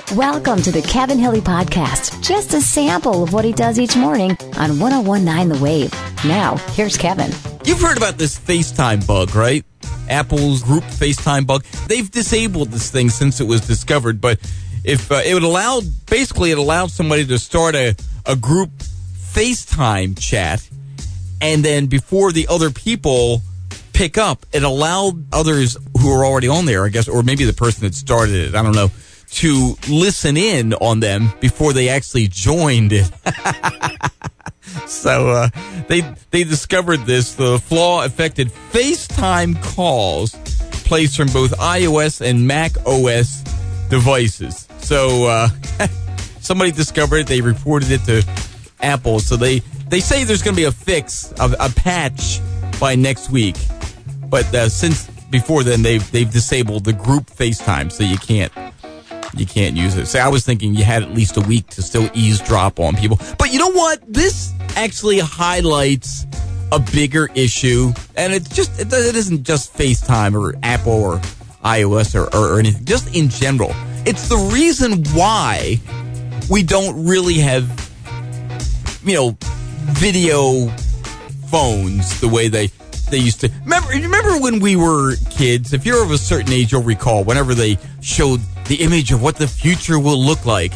Welcome to the Kevin Hilly Podcast. Just a sample of what he does each morning on 101.9 The Wave. Now, here's Kevin. You've heard about this FaceTime bug, right? Apple's group FaceTime bug. They've disabled this thing since it was discovered, but if it would allow, basically it allowed somebody to start a group FaceTime chat, and then before the other people pick up, it allowed others who are already on there, I guess, or maybe the person that started it, I don't know, to listen in on them before they actually joined it. So they discovered this. The flaw affected FaceTime calls placed from both iOS and Mac OS devices. So somebody discovered it. They reported it to Apple. So they say there's going to be a fix, a patch by next week. But since before then, they've disabled the group FaceTime, so you can't use it. So I was thinking you had at least a week to still eavesdrop on people. But you know what? This actually highlights a bigger issue, and it isn't just FaceTime or Apple or iOS or anything. Just in general, it's the reason why we don't really have, video phones the way they used to. Remember when we were kids? If you're of a certain age, you'll recall whenever they showed the image of what the future will look like.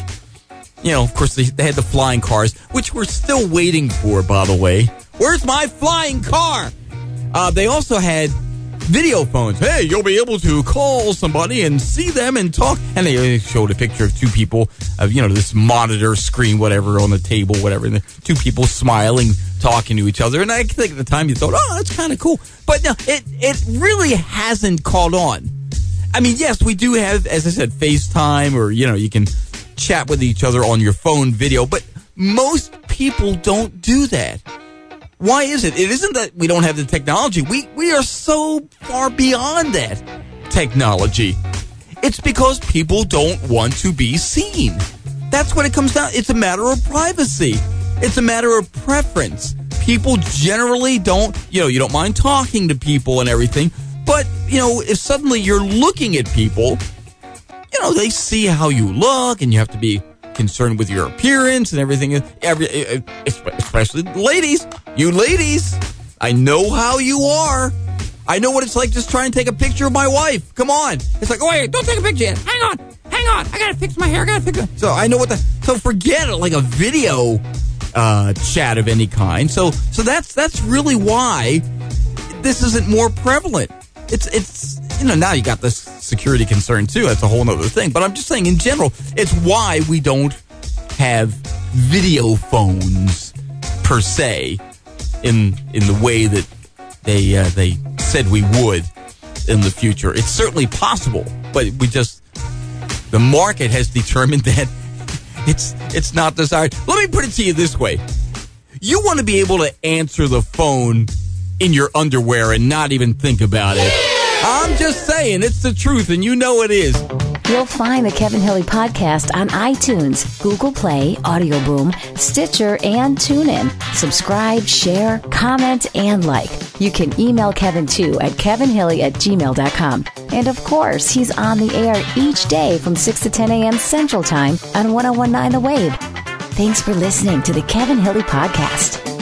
Of course, they had the flying cars, which we're still waiting for, by the way. Where's my flying car? They also had video phones. Hey, you'll be able to call somebody and see them and talk. And they showed a picture of two people, this monitor screen, whatever, on the table, whatever. And two people smiling, talking to each other. And I think at the time you thought, oh, that's kind of cool. But no, it really hasn't caught on. I mean, yes, we do have, as I said, FaceTime, or, you can chat with each other on your phone video, but most people don't do that. Why is it? It isn't that we don't have the technology. We are so far beyond that technology. It's because people don't want to be seen. That's what it comes down. It's a matter of privacy. It's a matter of preference. People generally don't, you don't mind talking to people and everything. But, if suddenly you're looking at people, they see how you look, and you have to be concerned with your appearance and everything. Especially ladies. You ladies, I know how you are. I know what it's like just trying to take a picture of my wife. Come on. It's like, oh, wait, don't take a picture yet. Hang on. I got to fix my hair. So I know so forget it, like a video chat of any kind. So that's really why this isn't more prevalent. It's now you got this security concern too. That's a whole other thing. But I'm just saying in general, it's why we don't have video phones per se in the way that they said we would in the future. It's certainly possible, but the market has determined that it's not desired. Let me put it to you this way. You want to be able to answer the phone in your underwear and not even think about it. I'm just saying, it's the truth, and you know it is. You'll find the Kevin Hilly Podcast on iTunes, Google Play, Audio Boom, Stitcher, and TuneIn. Subscribe, share, comment, and like. You can email Kevin, too, at kevinhilly@gmail.com. And, of course, he's on the air each day from 6 to 10 a.m. Central Time on 101.9 The Wave. Thanks for listening to the Kevin Hilly Podcast.